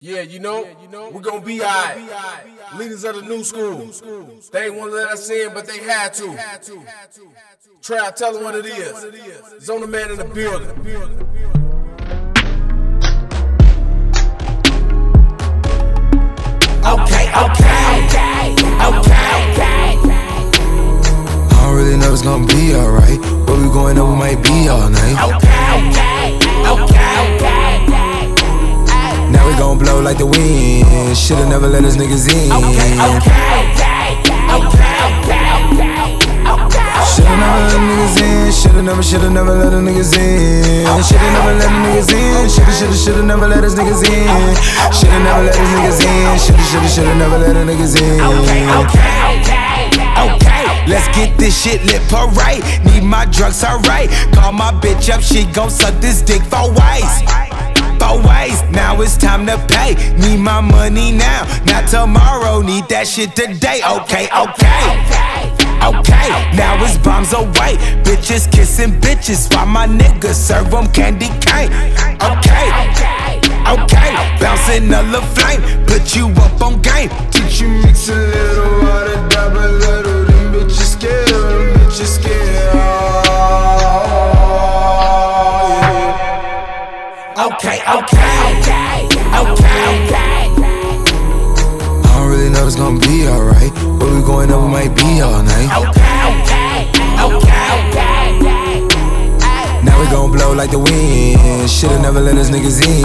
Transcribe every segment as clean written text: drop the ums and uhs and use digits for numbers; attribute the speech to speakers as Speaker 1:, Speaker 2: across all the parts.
Speaker 1: Yeah, we're gonna be alright. Leaders of the new school. They ain't wanna let us in, but they had to. Try to tell them what it is. Zona Man in the building.
Speaker 2: Okay.
Speaker 3: I don't really know it's gonna be alright, but we going up, we might be all night. Now we gon' blow like the wind. Shoulda never let us niggas in. Shoulda never let niggas in. Shoulda never let the niggas in. Shoulda never let the niggas in. Shoulda never let us niggas in. Shoulda never let us niggas in. Shoulda never let the niggas in. Okay, let's get this shit lit parade. Need my drugs, alright. Call my bitch up, she gon' suck this dick 4 ways. 4 ways, now it's time to pay. Need my money now, not tomorrow. Need that shit today. Okay. Now it's bombs away. Bitches kissing bitches while my niggas serve them candy cane. Okay. Bouncing a little flame, put you up on game. Teach you mix a little water, dab a little. Them bitches scared.
Speaker 2: Okay.
Speaker 3: I don't really know it's gonna be alright, but we going up, we might be all night. Now we gon' blow like the wind. Shoulda never let us niggas in.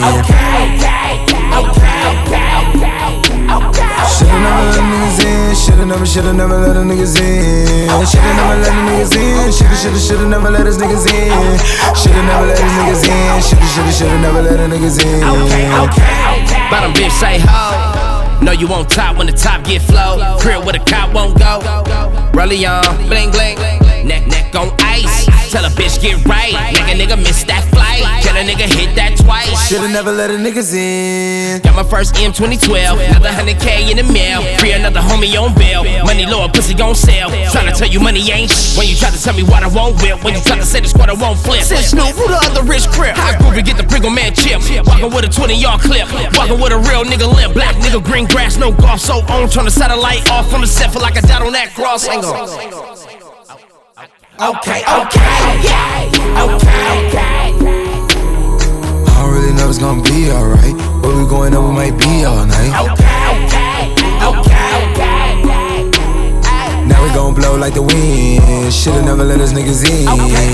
Speaker 3: Shoulda never let niggas in. Shoulda never let the niggas in. Shoulda never let the niggas in. Shoulda never let us niggas in. Shoulda never let us niggas in. Shoulda never let the niggas in.
Speaker 4: Bottom bitch say ho. Know you on top when the top get flow. Crib where the cop won't go. Rollie on, bling bling. Neck on ice. Tell a bitch get right. Make a nigga miss that flight. Tell a nigga hit that twice.
Speaker 3: Shoulda never let the niggas in.
Speaker 4: Got my first M 2012. Another 100K in the mail. Free another homie on bail. Money low, pussy gon' sell. Tryna tell you money ain't shit. When you try to tell me what I won't whip. When you try to say the squad I won't flip. Since Snoop, who the other rich crib? High groovy, get the Pringle Man chip. Walking with a 20-yard clip. Walking with a real nigga limp. Black nigga, green grass, no golf. So on, turn the satellite off on the set. Feel like I died on that cross. Hang on.
Speaker 2: Okay.
Speaker 3: I don't really know it's gonna be alright, but we going up, we might be all night. Now we gon' blow like the wind. Shoulda never let us niggas in.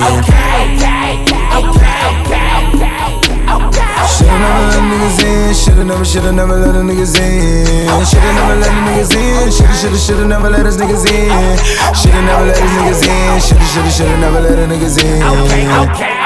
Speaker 3: Shoulda never let niggas in. Shoulda never let the niggas in. Shoulda never let the niggas in. Shoulda never let us niggas in. Shoulda never let us niggas in. Shoulda never let the niggas in.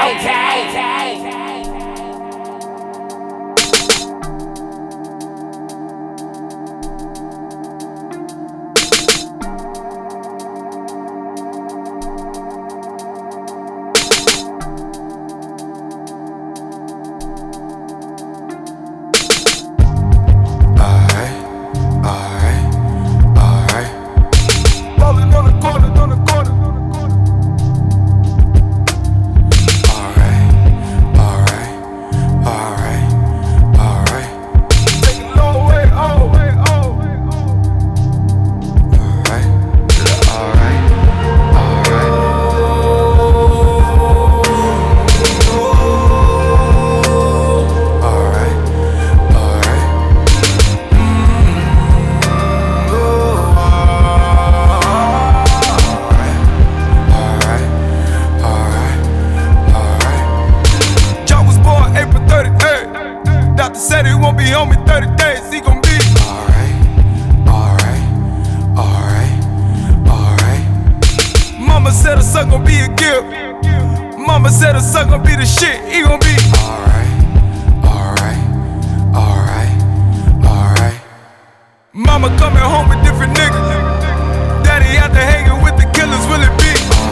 Speaker 5: Said he won't be home in 30 days, he gon' be alright. Mama said her son gon' be a gift. Mama said her son gon' be the shit, he gon' be alright. Mama coming home with different niggas. Daddy out there hanging with the killers, will it be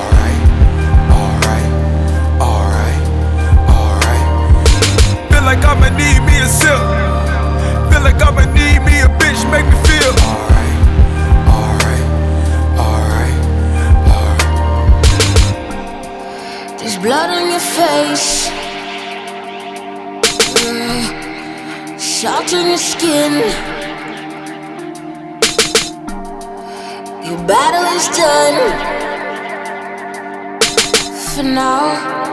Speaker 5: alright? Feel like I'ma need me a sip. Feel like I'ma need me a bitch, make me feel alright.
Speaker 6: There's blood on your face.
Speaker 2: salt on your skin. Your battle is done. For now.